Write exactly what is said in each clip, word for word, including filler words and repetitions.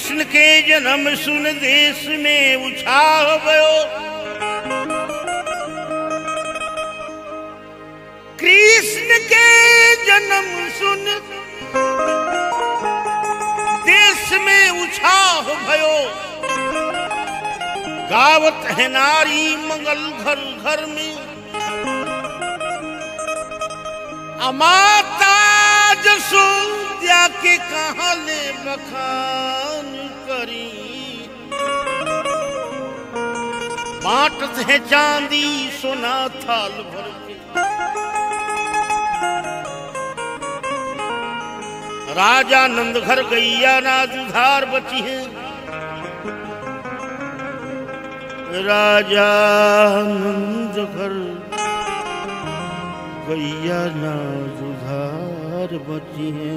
कृष्ण के जन्म सुन देश में उछाह भयो। कृष्ण के जन्म सुन देश में उछाह भयो। गावत है नारी मंगल घर घर में। अमाता जसोद्या के कहाँ ले बखान करी। बांटत है चांदी सोना थाल भर के। राजा नंद घर गैया ना दुधार बची है। राजा नंद घर गैया ना दुधार बची है।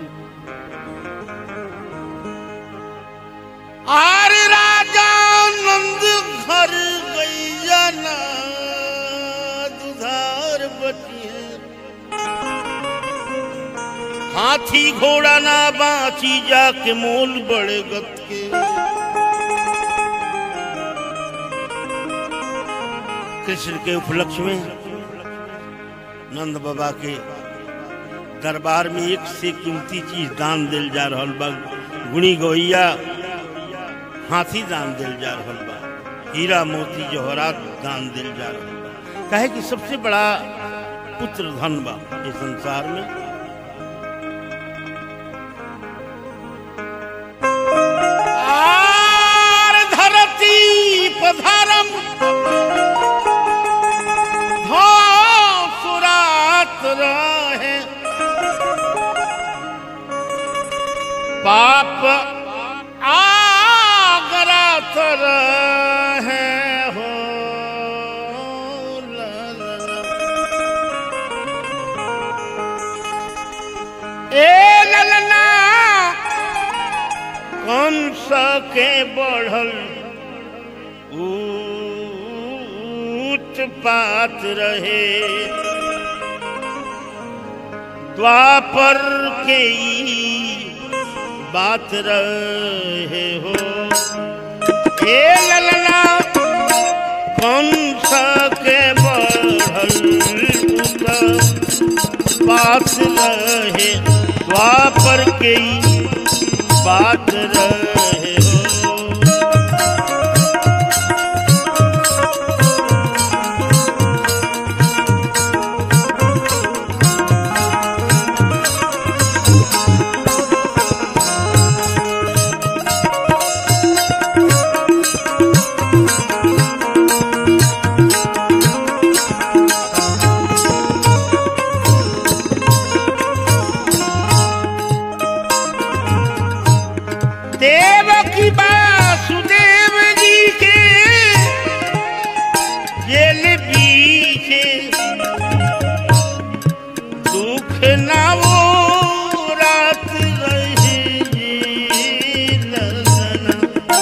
आरे राजा नंद घर गैया ना दुधार बची है। हाथी घोड़ा ना बाची जाके मोल बड़े गत के। कृष्ण के उपलक्ष्य में नंद बाबा के दरबार में एक से कीमती चीज दान दिल जा रहल बा। गुणी गौया हाथी दान दिल जा रहल बा। हीरा मोती जवाहरात दान दिल जा रहल बा। कहे कि सबसे बड़ा पुत्र धन बा इस संसार में। आर धरती पधारम रहे। पाप आगरात रहे हो। ए ललना कंस के बढ़ल उत्पात रहे। द्वापर के बात रहे हो। हे ललना कंस के बढ़ल बात रहे। द्वापर के बात रहे हो। देवकी वासुदेव जी के जेल पीछे दुख ना वो रात रहे जी ललना।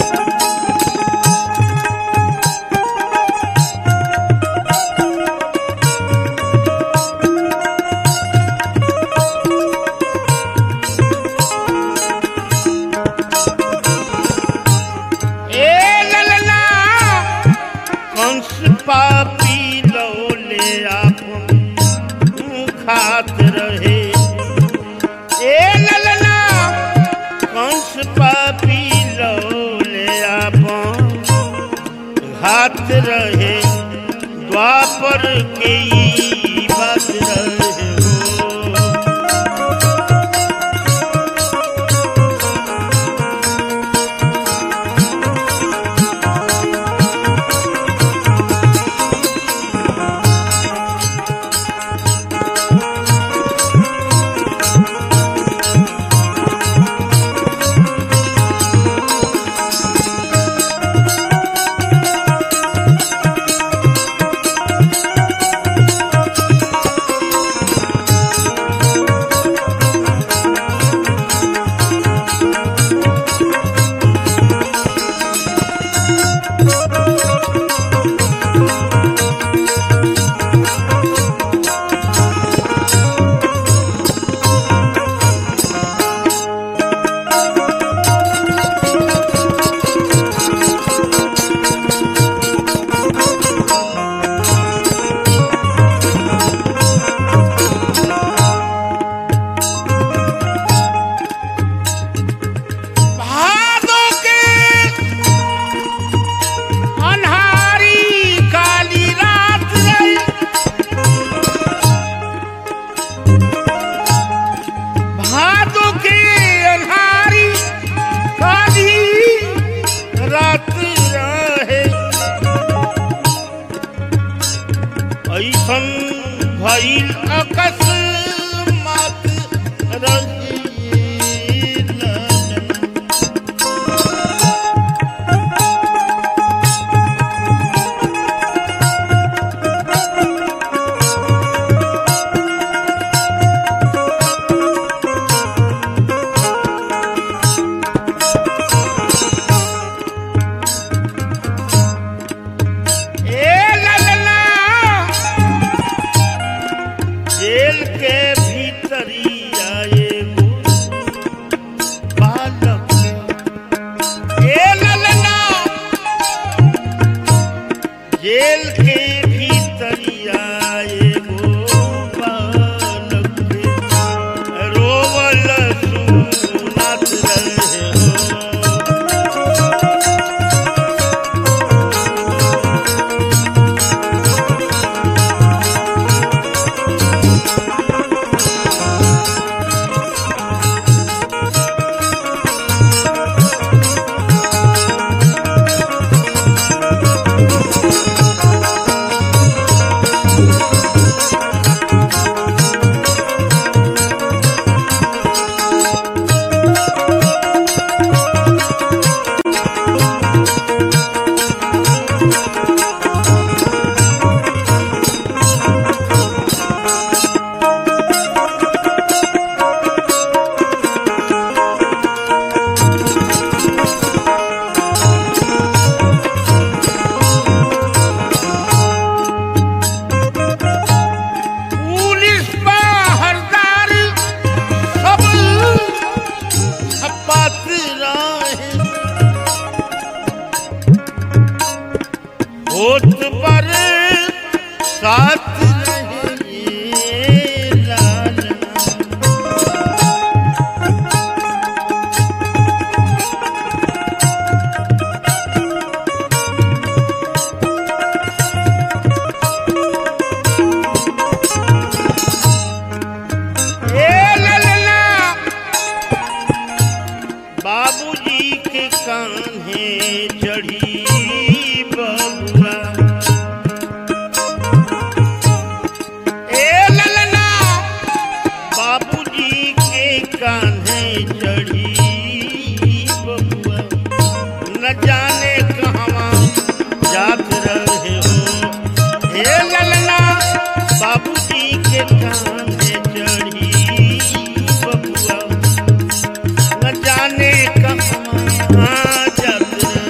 पापी लौले आप खात रहे। ए ललना कंस पापी लौले आप घात रहे। द्वापर के बात रहे हो। होत पर साथ रहे लालना। बाबूजी के कान्हे चढ़ी बबुआ, ए ललना बाबूजी के कान्हे चढ़ी बबुआ, न जाने कहवा जात रहे हो। ए ललना बाबूजी के कान्हे चढ़ी बबुआ, न जाने कहवा जात रहे।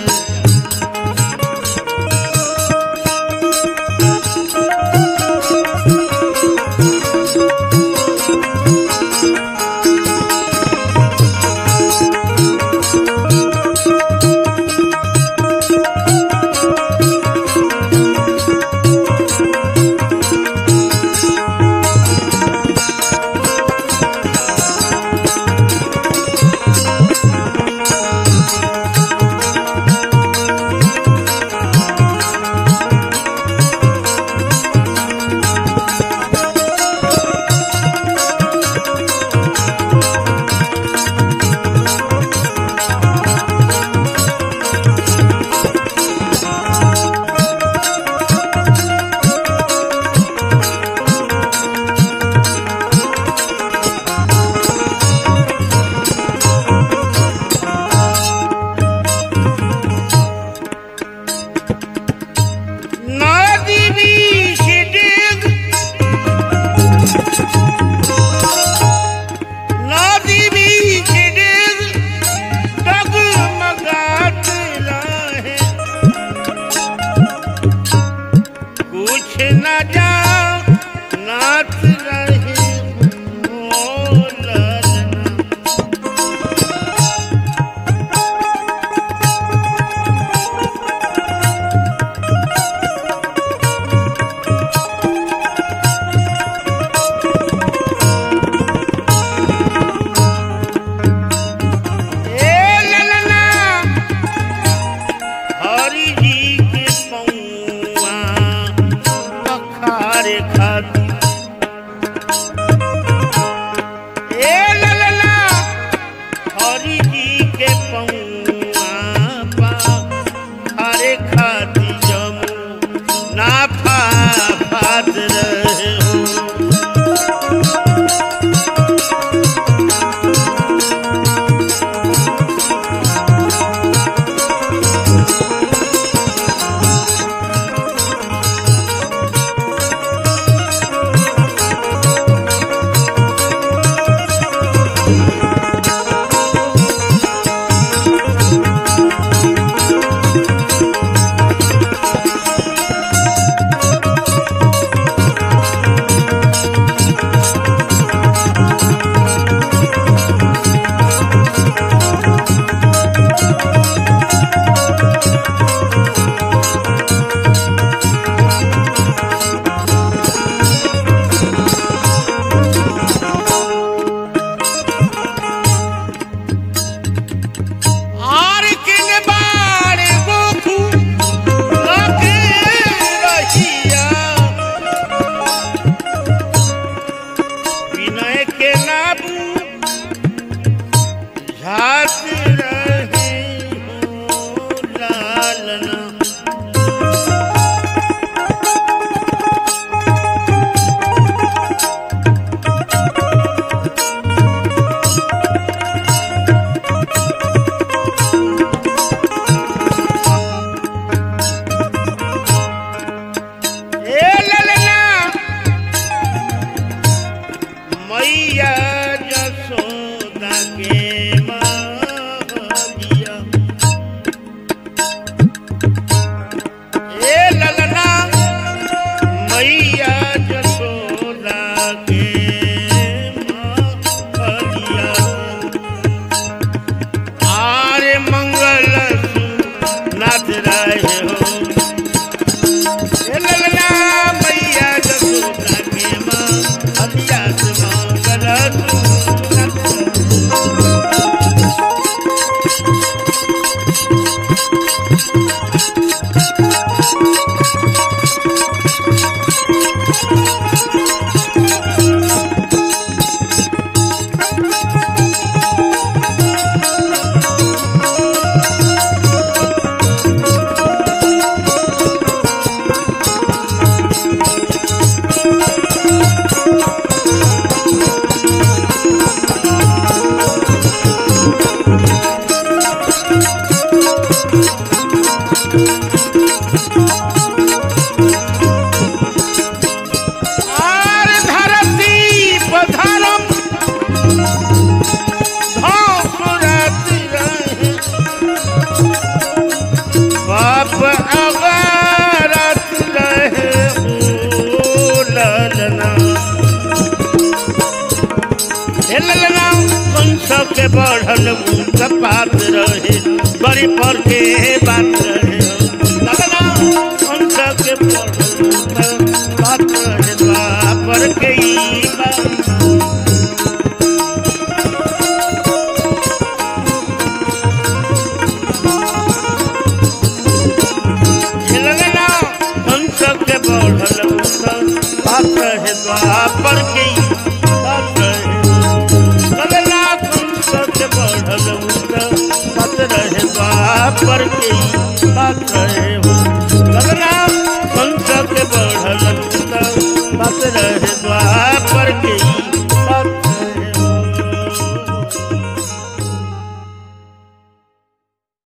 मंगल आर धरती पधरम धौसुरत रहे बाप अगारत रहे ओ ललना हे ललना कंस के बढ़ल मुंह पात रहे बड़ी पर के बात रहे ललना कंस के बढ़ल बात रहे द्वापर के ई बात के बढ़ल बात रहे द्वापर के बात रहे लगला कंस के बढ़ल बात रहे द्वापर के बात रहे लगला कंस के बढ़ल